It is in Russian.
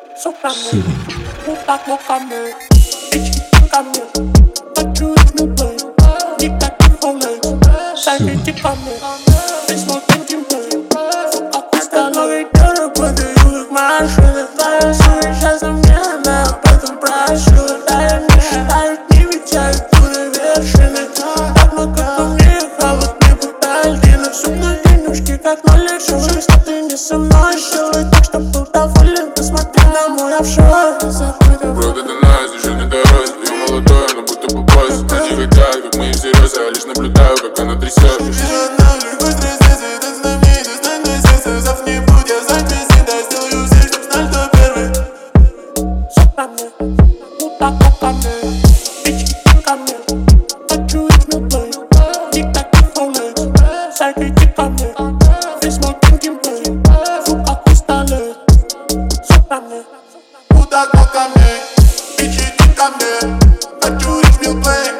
Socame, bocame, came, хочу их милый, никаких волнений, согретиками, весь мой геймплей, остановить дорог, выдаю их машины, твоя сейчас на мне, она об этом прошу, да я не считаю, не мечтаю, туды вершины, так много по мне, а вот не пытаюсь, длинных сумных денежки, как на лечу, жизнь, а ты не со мной, силой, так что был доволен, посмотри на мой офшор. Правда ты нас, еще не дорос. Я молодой, но будто бы босс. Они хотят, как мы всерьез, я лишь наблюдаю, как она трясет. Хочу их милый, никаких волнений, согретиками, весь мой геймплей, в руках пистолет, сопраны. Куда ко мне, ищите ко мне, хочу их милый.